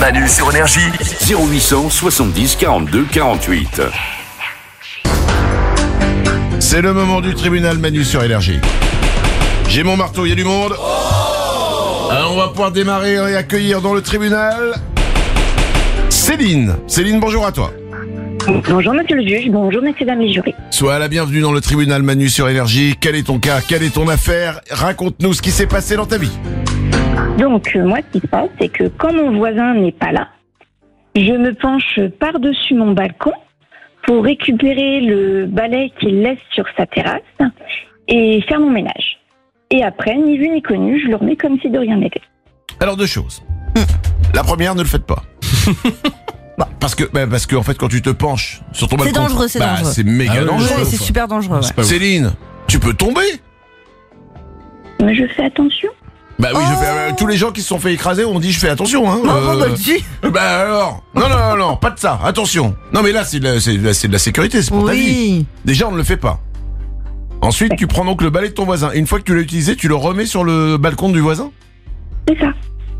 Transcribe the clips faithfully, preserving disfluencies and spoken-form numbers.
Manu sur Énergie. zéro huit cent soixante-dix quarante-deux quarante-huit. C'est le moment du tribunal Manu sur Énergie. J'ai mon marteau, il y a du monde. Alors on va pouvoir démarrer et accueillir dans le tribunal Céline. Céline, bonjour à toi. Bonjour monsieur le juge, bonjour messieurs dames les jurés. Sois la bienvenue dans le tribunal Manu sur Énergie. Quel est ton cas? Quelle est ton affaire? Raconte-nous ce qui s'est passé dans ta vie. Donc euh, moi ce qui se passe c'est que quand mon voisin n'est pas là, je me penche par-dessus mon balcon pour récupérer le balai qu'il laisse sur sa terrasse et faire mon ménage. Et après, ni vu ni connu, je le remets comme si de rien n'était. Alors deux choses. La première, ne le faites pas. Bah, parce que, bah, parce que en fait, quand tu te penches sur ton balcon, C'est dangereux, c'est bah, dangereux. c'est méga Ah oui, dangereux. Ouais, c'est super dangereux. Ouais. Céline, tu peux tomber. Mais je fais attention. Bah oui, je Oh. fais. euh, tous les gens qui se sont fait écraser ont dit je fais attention. Hein. Oh, euh, bah, dis. bah alors, non non non non, pas de ça. Attention. Non mais là c'est de la, c'est de la, c'est de la sécurité, c'est pour ta vie. Oui. Déjà on ne le fait pas. Ensuite tu prends donc le balai de ton voisin. Et une fois que tu l'as utilisé, tu le remets sur le balcon du voisin. C'est ça.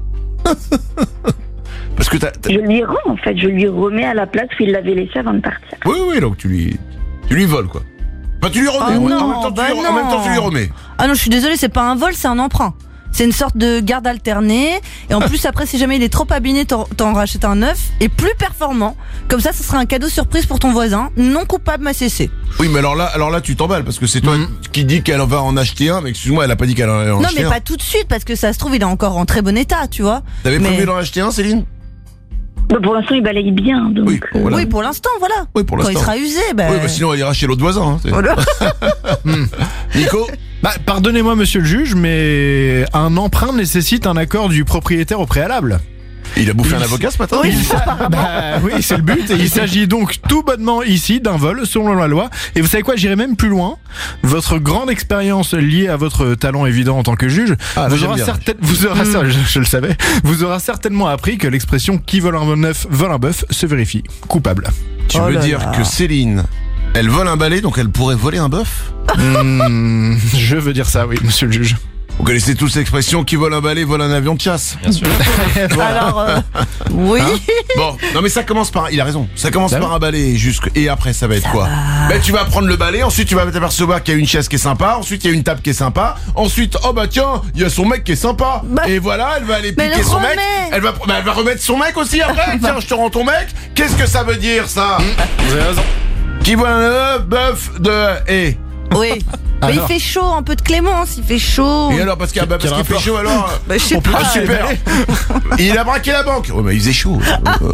Parce que t'as. t'as- Je lui rends en fait, je lui remets à la place où il l'avait laissé avant de partir. Oui oui, donc tu lui, tu lui voles quoi. Enfin tu lui remets. Oh en, non, en même temps, bah tu lui, en même temps tu lui non. remets. Ah non, je suis désolée, c'est pas un vol, c'est un emprunt. C'est une sorte de garde alternée. Et en plus, après, si jamais il est trop abîmé, t'en, t'en rachètes un neuf et plus performant. Comme ça, ce sera un cadeau surprise pour ton voisin, non coupable ma C C. Oui mais alors là, alors là tu t'emballes parce que c'est toi Mhm. qui dis qu'elle va en acheter un, mais excuse-moi, elle a pas dit qu'elle en allait en Non, acheter mais un. pas tout de suite, parce que ça se trouve, il est encore en très bon état, tu vois. T'avais mais- prévu d'en acheter un, Céline? Bah, pour l'instant, il balaye bien, donc. Oui, euh, voilà. Oui, pour l'instant, voilà. Oui, pour Quand il l'instant. sera usé, bah. Oui, bah sinon elle ira chez l'autre voisin. Hein, c'est- Voilà. Nico. Bah, pardonnez-moi, monsieur le juge, mais un emprunt nécessite un accord du propriétaire au préalable. Il a bouffé un Il- avocat ce matin? Oui. Il s'a- bah, oui, c'est le but. Et il s'agit donc tout bonnement ici d'un vol selon la loi. Et vous savez quoi, j'irai même plus loin. Votre grande expérience liée à votre talent évident en tant que juge, Ah, là, vous, j'aime aura bien. certain- vous aura ça, je, je le savais, vous aura certainement appris que l'expression qui vole un neuf vole un bœuf se vérifie coupable. Tu Oh veux là dire là. que Céline, elle vole un balai, donc elle pourrait voler un bœuf? Hmm, je veux dire ça, oui, monsieur le juge. Vous connaissez tous l'expression qui vole un balai vole un avion de chasse? Bien sûr. Alors, euh, oui. Hein Bon, non mais ça commence par, il a raison, ça commence Bah par oui. un balai jusque, et après ça va être quoi? Ben tu vas prendre le balai, ensuite tu vas t'apercevoir qu'il y a une chaise qui est sympa, ensuite il y a une table qui est sympa, ensuite oh bah tiens, il y a son mec qui est sympa, Bah, et voilà, elle va aller mais piquer le son mec, remets. elle va, bah, elle va remettre son mec aussi après, tiens je te rends ton mec, qu'est-ce que ça veut dire ça? Vous avez raison. Qui vole un œuf, bœuf de et. Oui. Mais il Alors. fait chaud, un peu de clémence, il fait chaud. Et alors parce qu'il bah, parce Quel qu'il fait rapport chaud alors euh, Bah, je sais on peut- pas. ah, super. Il a braqué la banque. Ouais mais il faisait chaud. Euh,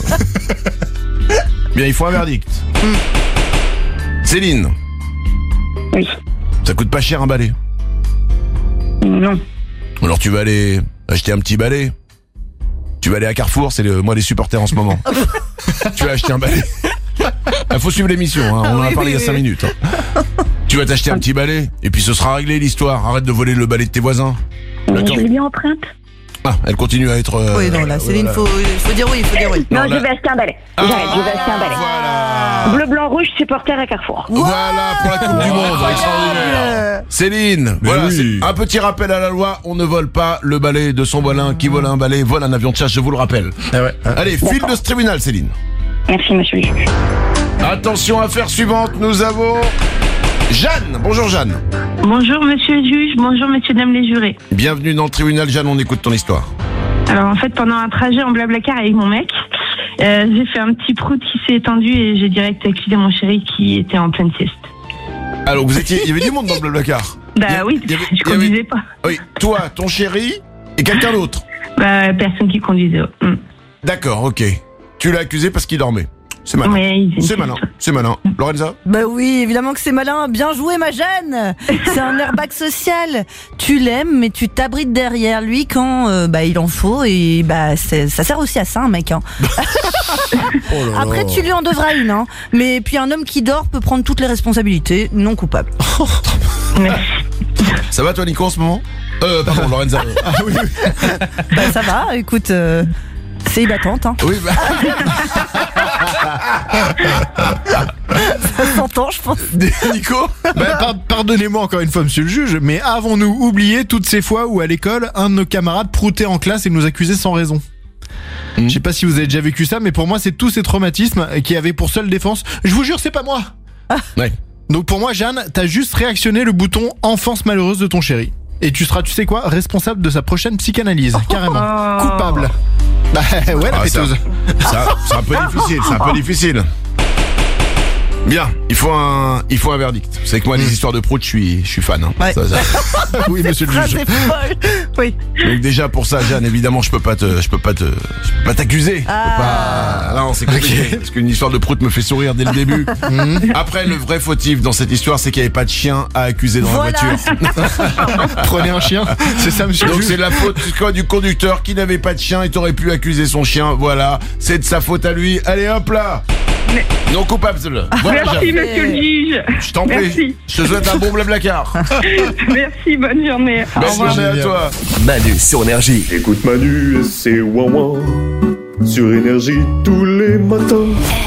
Bien il faut un verdict. Céline, Oui. ça coûte pas cher un balai. Non. Alors tu vas aller acheter un petit balai. Tu vas aller à Carrefour, c'est le mois des supporters en ce moment. Tu vas acheter un balai. Il faut suivre l'émission, hein, on en a oui, parlé il y a oui, cinq oui. minutes. hein. Tu vas t'acheter un petit balai et puis ce sera réglé l'histoire. Arrête de voler le balai de tes voisins. Mais D'accord. je lui emprunte. Ah, elle continue à être. euh, Oui, non, là, Céline, voilà. faut, faut dire oui, faut dire oui. Non, Non, là- je vais acheter un balai. Ah, J'arrête, je vais acheter un balai. Voilà. Bleu, blanc, rouge, supporter à Carrefour. Voilà pour la Coupe du Monde, extraordinaire. Céline, voilà, oui. c'est un petit rappel à la loi, on ne vole pas le balai de son voisin, qui vole un balai, vole un avion de chasse, je vous le rappelle. Ah ouais. Allez, file de ce tribunal, Céline. Merci monsieur le juge. Attention, affaire suivante, nous avons Jeanne. Bonjour Jeanne. Bonjour monsieur le juge, bonjour messieurs dames les jurés. Bienvenue dans le tribunal, Jeanne, on écoute ton histoire. Alors en fait pendant un trajet en blablacar avec mon mec, euh, j'ai fait un petit prout qui s'est étendu et j'ai direct accusé mon chéri qui était en pleine sieste. Alors, vous étiez, il y avait du monde dans le Blablacar. Bah Il y a- oui, il y avait- je il y avait- conduisais pas. Oui, toi, ton chéri et quelqu'un d'autre. Bah personne qui conduisait. Mm. D'accord, ok. Tu l'as accusé parce qu'il dormait. C'est malin. Ouais, il faisait une C'est malin, sieste. c'est malin. Lorenza? Bah oui, évidemment que c'est malin. Bien joué, ma Jeanne. C'est un airbag social. Tu l'aimes, mais tu t'abrites derrière lui quand euh, bah il en faut. Et bah c'est- ça sert aussi à ça, un mec. Hein. Oh là là. Après, tu lui en devras une. Hein. Mais puis un homme qui dort peut prendre toutes les responsabilités, non coupable. Merci. Ça va toi Nico en ce moment? Euh, pardon, Lorenza. Ah oui, oui. Bah ça va, écoute, euh, c'est battante. Hein. Oui, bah, Ça s'entend, je pense. Nico? Bah, par- pardonnez-moi encore une fois, monsieur le juge, mais avons-nous oublié toutes ces fois où à l'école, un de nos camarades proutait en classe et nous accusait sans raison? Je sais pas si vous avez déjà vécu ça, mais pour moi, c'est tous ces traumatismes qui avaient pour seule défense. Je vous jure, c'est pas moi. Ouais. Donc pour moi, Jeanne, t'as juste réactionné le bouton enfance malheureuse de ton chéri. Et tu seras, tu sais quoi, responsable de sa prochaine psychanalyse, carrément. Oh. Coupable. Bah ouais, la Ah, ça- péteuse. Ça, c'est un peu difficile, c'est un peu difficile. Bien, il faut un, il faut un verdict. Vous savez que moi, les histoires de prout, je suis, je suis fan. Hein. Ouais. Ça, ça. Oui, monsieur le Ah, juge. c'est folle. Oui. Donc déjà pour ça, Jeanne, évidemment, je peux pas te, je peux pas te, je peux pas t'accuser. Je peux Ah. pas- Non, c'est compliqué. Parce qu'une histoire de prout me fait sourire dès le début. Après, le vrai fautif dans cette histoire, c'est qu'il n'y avait pas de chien à accuser dans Voilà. la voiture. Prenez un chien. C'est ça, monsieur le Donc juge. c'est la faute quoi, du conducteur qui n'avait pas de chien et t'aurais pu accuser son chien. Voilà, c'est de sa faute à lui. Allez hop là. Mais- Non coupable. Voilà, Merci, Jeanne. monsieur le juge. Je t'en prie. Merci. Je te souhaite un bon blablacar. Merci, bonne journée. Au Bonne revoir. journée à Génial. toi. Manu sur Énergie. Écoute Manu et c'est ouin ouin sur Énergie tous les matins.